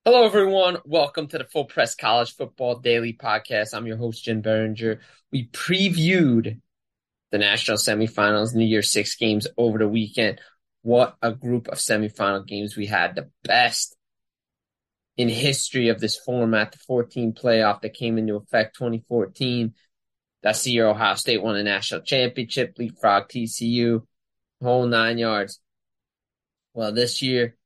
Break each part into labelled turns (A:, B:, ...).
A: Hello, everyone. Welcome to the Full Press College Football Daily Podcast. I'm your host, Jim Berenger. We previewed the national semifinals and the Year Six games over the weekend. What a group of semifinal games we had. The best in history of this format, the 14 playoff that came into effect 2014. That's the year Ohio State won a national championship, leapfrog TCU, whole 9 yards. Well, this year,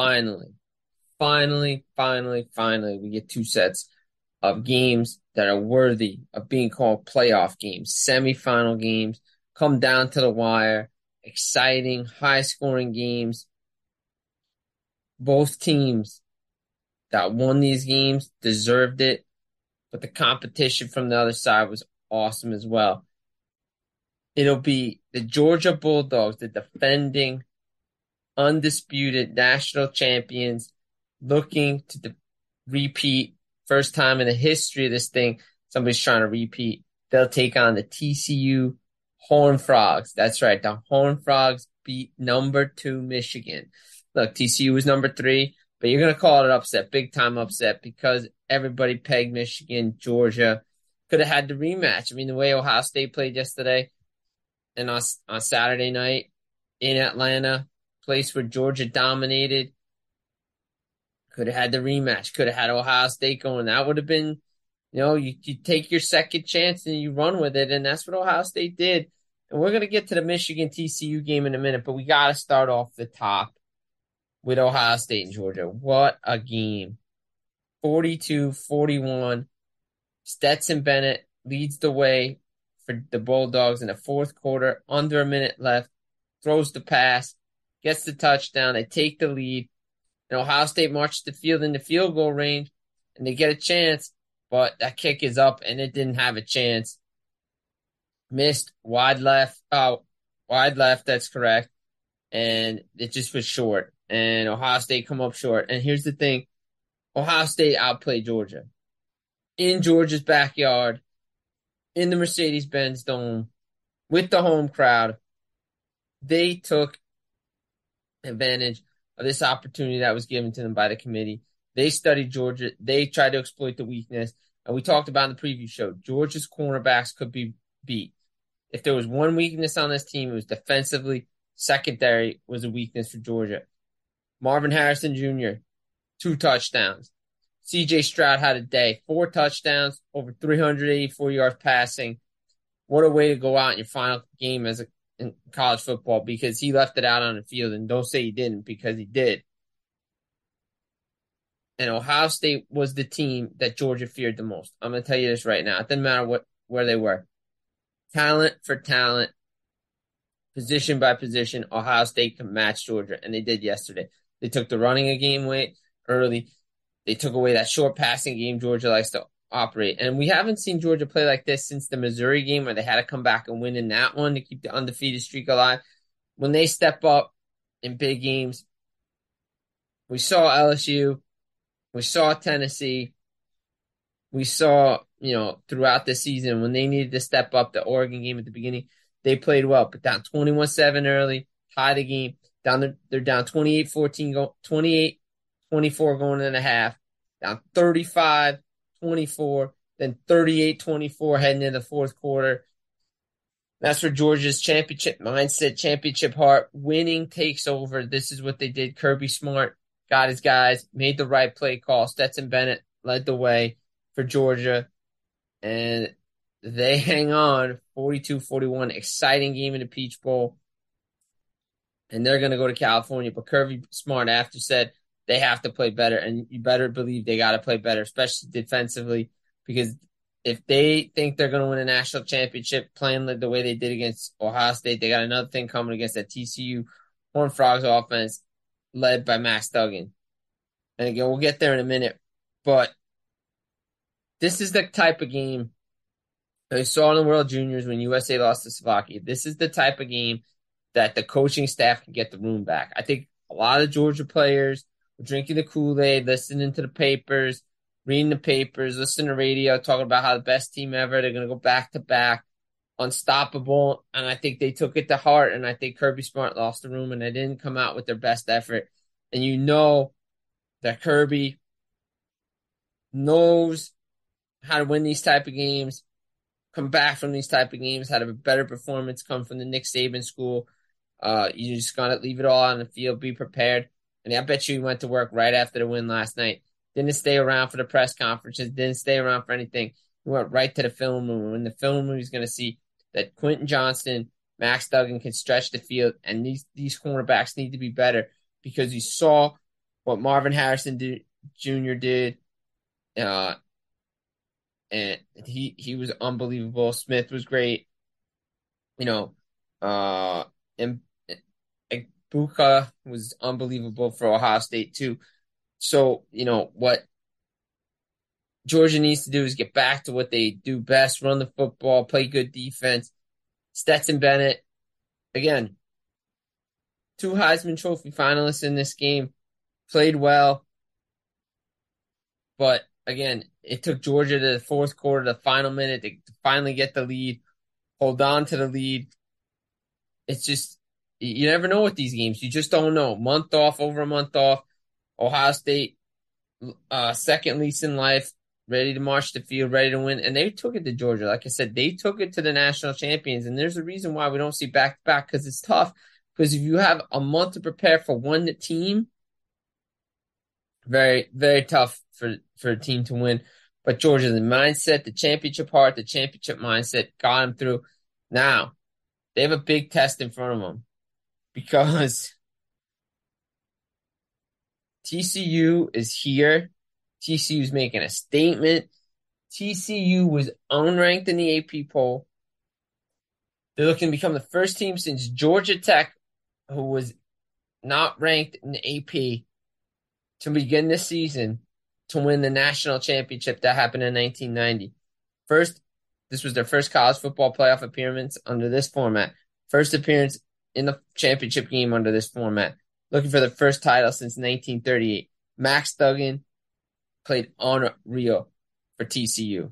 A: finally, we get two sets of games that are worthy of being called playoff games, semifinal games, come down to the wire, exciting, high scoring games. Both teams that won these games deserved it, but the competition from the other side was awesome as well. It'll be the Georgia Bulldogs, the defending, undisputed national champions, looking to repeat. First time in the history of this thing, somebody's trying to repeat. They'll take on the TCU Horned Frogs. That's right. The Horned Frogs beat number 2 Michigan. Look, TCU was number 3, but you're going to call it an upset, big time upset, because everybody pegged Michigan. Georgia could have had the rematch. I mean, the way Ohio State played yesterday and on Saturday night in Atlanta, place where Georgia dominated, could have had the rematch, could have had Ohio State going. That would have been, you take your second chance and you run with it. And that's what Ohio State did. And we're going to get to the Michigan TCU game in a minute, but we got to start off the top with Ohio State and Georgia. What a game. 42-41. Stetson Bennett leads the way for the Bulldogs in the fourth quarter, under a minute left, throws the pass, gets the touchdown. They take the lead. And Ohio State marches the field in the field goal range, and they get a chance, but that kick is up, and it didn't have a chance. Missed wide left. Wide left, that's correct. And it just was short. And Ohio State come up short. And here's the thing. Ohio State outplayed Georgia. In Georgia's backyard, in the Mercedes-Benz Dome, with the home crowd, they took advantage of this opportunity that was given to them by the committee. They studied Georgia. They tried to exploit the weakness. And we talked about in the preview show, Georgia's cornerbacks could be beat. If there was one weakness on this team, it was defensively. Secondary was a weakness for Georgia. Marvin Harrison Jr., 2 touchdowns. C.J. Stroud had a day, 4 touchdowns, over 384 yards passing. What a way to go out in your final game in college football, because he left it out on the field, and don't say he didn't, because he did. And Ohio State was the team that Georgia feared the most. I'm going to tell you this right now. It doesn't matter where they were. Talent for talent, position by position, Ohio State can match Georgia, and they did yesterday. They took the running a game away early. They took away that short passing game Georgia likes to operate. And we haven't seen Georgia play like this since the Missouri game, where they had to come back and win in that one to keep the undefeated streak alive. When they step up in big games, we saw LSU, we saw Tennessee, we saw, throughout the season when they needed to step up, the Oregon game at the beginning, they played well, but down 21-7 early, tie the game. They're down 28-14, 28-24 going in a half, down 35-24, then 38-24 heading into the fourth quarter. That's where Georgia's championship mindset, championship heart, winning takes over. This is what they did. Kirby Smart got his guys, made the right play call. Stetson Bennett led the way for Georgia, and they hang on 42-41. Exciting game in the Peach Bowl, and they're going to go to California. But Kirby Smart after said they have to play better, and you better believe they got to play better, especially defensively, because if they think they're going to win a national championship playing the way they did against Ohio State, they got another thing coming against that TCU Horned Frogs offense led by Max Duggan. And again, we'll get there in a minute, but this is the type of game that we saw in the World Juniors when USA lost to Slovakia. This is the type of game that the coaching staff can get the room back. I think a lot of Georgia players were drinking the Kool-Aid, listening to the papers, reading the papers, listening to radio, talking about how the best team ever, they're going to go back-to-back, unstoppable, and I think they took it to heart, and I think Kirby Smart lost the room, and they didn't come out with their best effort. And you know that Kirby knows how to win these type of games, come back from these type of games, had a better performance come from the Nick Saban school. You just gotta leave it all on the field, be prepared. And I bet you he went to work right after the win last night. Didn't stay around for the press conferences, didn't stay around for anything. He went right to the film room. In the film room, he's gonna see that Quentin Johnston, Max Duggan can stretch the field, and these cornerbacks need to be better because he saw what Marvin Harrison Jr. did. And he was unbelievable. Smith was great. You know, and Buka was unbelievable for Ohio State too. So, what Georgia needs to do is get back to what they do best, run the football, play good defense. Stetson Bennett, again, 2 Heisman Trophy finalists in this game, played well. But again, it took Georgia to the fourth quarter, the final minute to finally get the lead, hold on to the lead. It's just, you never know with these games. You just don't know. Month off, over a month off. Ohio State, second lease in life, ready to march the field, ready to win. And they took it to Georgia. Like I said, they took it to the national champions. And there's a reason why we don't see back-to-back, because it's tough. Because if you have a month to prepare for one team, very, very tough for a team to win. But Georgia, the mindset, the championship heart, the championship mindset got them through. Now, they have a big test in front of them because TCU is here. TCU is making a statement. TCU was unranked in the AP poll. They're looking to become the first team since Georgia Tech, who was not ranked in the AP, to begin this season to win the national championship that happened in 1990. This was their first college football playoff appearance under this format. First appearance in the championship game under this format. Looking for the first title since 1938. Max Duggan played unreal for TCU.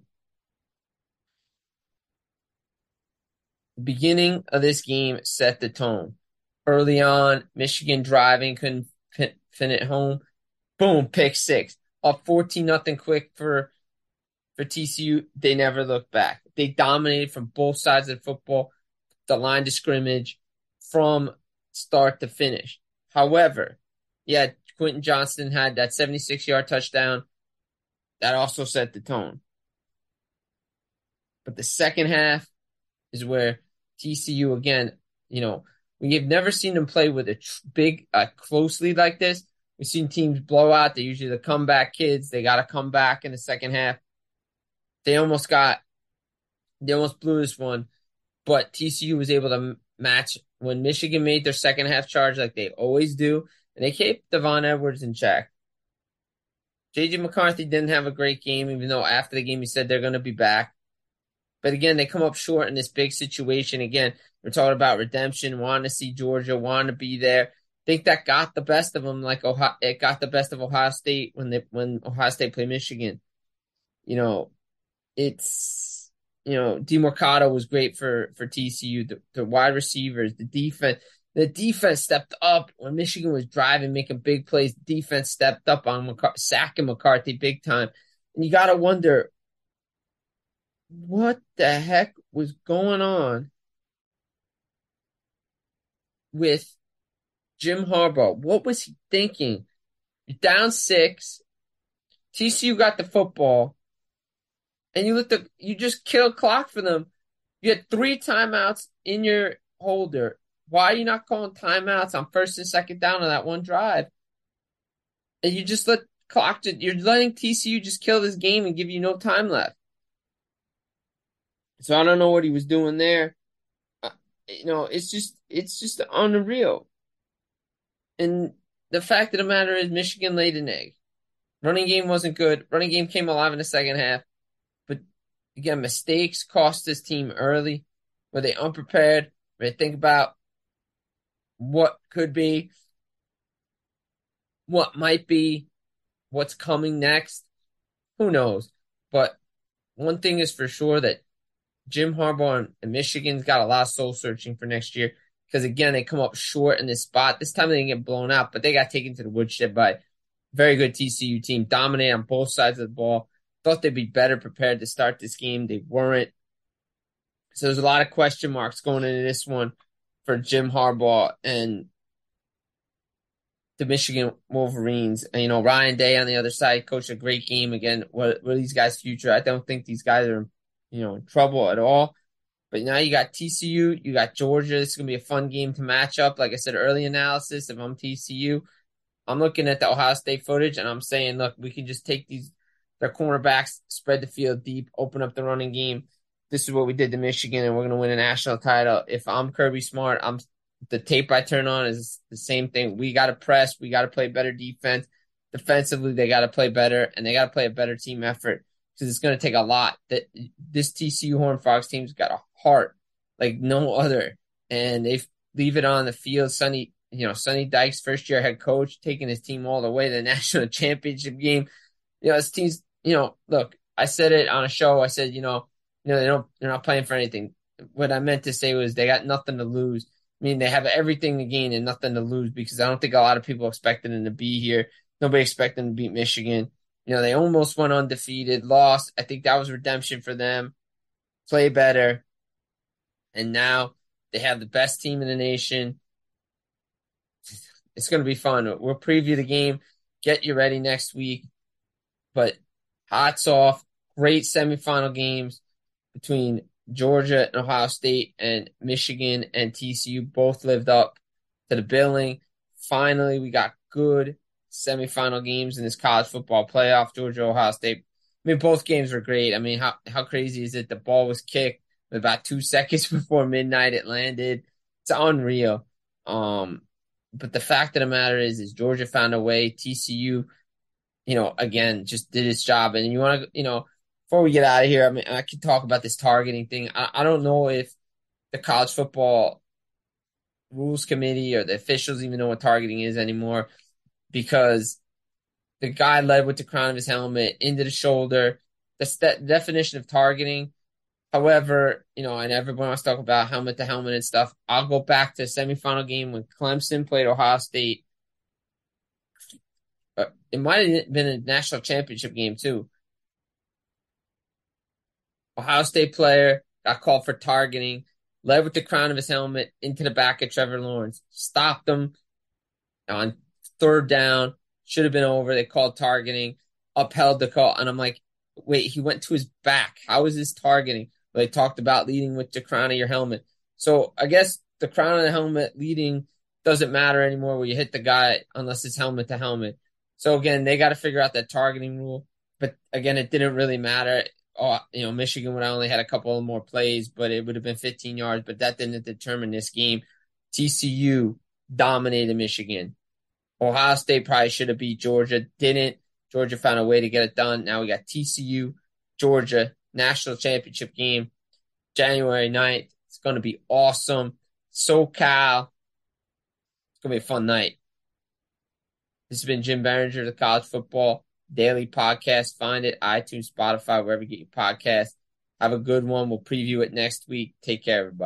A: The beginning of this game set the tone. Early on, Michigan driving, couldn't fin it home. Boom, pick six. Up 14-0 quick for TCU. They never looked back. They dominated from both sides of the football, the line of scrimmage, from start to finish. However, Quentin Johnston had that 76-yard touchdown. That also set the tone. But the second half is where TCU, again, we have never seen them play with a big, close lead like this. We've seen teams blow out. They're usually the comeback kids. They got to come back in the second half. They almost blew this one, but TCU was able to match when Michigan made their second half charge like they always do, and they kept Devon Edwards in check. J.J. McCarthy didn't have a great game, even though after the game he said they're going to be back. But again, they come up short in this big situation. Again, we're talking about redemption, wanting to see Georgia, wanting to be there. I think that got the best of them, like it got the best of Ohio State when Ohio State played Michigan. It's DeMarcado was great for TCU. The wide receivers, the defense. The defense stepped up when Michigan was driving, making big plays. The defense stepped up on sacking McCarthy big time. And you got to wonder, what the heck was going on with Jim Harbaugh? What was he thinking? You're down 6. TCU got the football. And you just killed clock for them. You had 3 timeouts in your holder. Why are you not calling timeouts on first and second down on that one drive? And you just you're letting TCU just kill this game and give you no time left. So I don't know what he was doing there. It's just unreal. And the fact of the matter is Michigan laid an egg. Running game wasn't good. Running game came alive in the second half. But again, mistakes cost this team early. Were they unprepared? Were they think about what could be, what might be, what's coming next? Who knows? But one thing is for sure, that Jim Harbaugh and Michigan's got a lot of soul searching for next year. Because again, they come up short in this spot. This time they didn't get blown out, but they got taken to the woodshed by a very good TCU team. Dominate on both sides of the ball. Thought they'd be better prepared to start this game. They weren't. So there's a lot of question marks going into this one for Jim Harbaugh and the Michigan Wolverines. And, Ryan Day on the other side coached a great game. Again, what are these guys' future? I don't think these guys are, in trouble at all. But now you got TCU, you got Georgia. This is going to be a fun game to match up. Like I said, early analysis, if I'm TCU, I'm looking at the Ohio State footage and I'm saying, look, we can just take their cornerbacks, spread the field deep, open up the running game. This is what we did to Michigan, and we're going to win a national title. If I'm Kirby Smart, the tape I turn on is the same thing. We got to press. We got to play better defense. Defensively, they got to play better, and they got to play a better team effort because it's going to take a lot. That this TCU Horned Frogs team's got a heart like no other, and they leave it on the field. Sonny Dykes, first year head coach, taking his team all the way to the national championship game. This team's, look, I said it on a show. I said, they're not playing for anything. What I meant to say was they got nothing to lose. I mean, they have everything to gain and nothing to lose because I don't think a lot of people expected them to be here. Nobody expected them to beat Michigan. They almost went undefeated, lost. I think that was redemption for them. Play better. And now they have the best team in the nation. It's going to be fun. We'll preview the game, get you ready next week. But hats off. Great semifinal games between Georgia and Ohio State, and Michigan and TCU both lived up to the billing. Finally, we got good semifinal games in this college football playoff. Georgia, Ohio State. I mean, both games were great. I mean, how crazy is it? The ball was kicked with about 2 seconds before midnight. It landed. It's unreal. But the fact of the matter is Georgia found a way. TCU, again, just did its job. And you want to, before we get out of here, I mean, I could talk about this targeting thing. I don't know if the college football rules committee or the officials even know what targeting is anymore, because the guy led with the crown of his helmet into the shoulder. That's the definition of targeting. However, and everyone wants to talk about helmet to helmet and stuff. I'll go back to the semifinal game when Clemson played Ohio State. It might have been a national championship game too. Ohio State player got called for targeting, led with the crown of his helmet into the back of Trevor Lawrence, stopped him on third down, should have been over. They called targeting, upheld the call. And I'm like, wait, he went to his back. How is this targeting? They talked about leading with the crown of your helmet. So I guess the crown of the helmet leading doesn't matter anymore where you hit the guy unless it's helmet to helmet. So again, they got to figure out that targeting rule. But again, it didn't really matter. Michigan would have only had a couple more plays, but it would have been 15 yards. But that didn't determine this game. TCU dominated Michigan. Ohio State probably should have beat Georgia. Didn't. Georgia found a way to get it done. Now we got TCU, Georgia, national championship game, January 9th. It's going to be awesome. SoCal. It's going to be a fun night. This has been Jim Berenger, the College Football Daily Podcast. Find it, iTunes, Spotify, wherever you get your podcast. Have a good one. We'll preview it next week. Take care, everybody.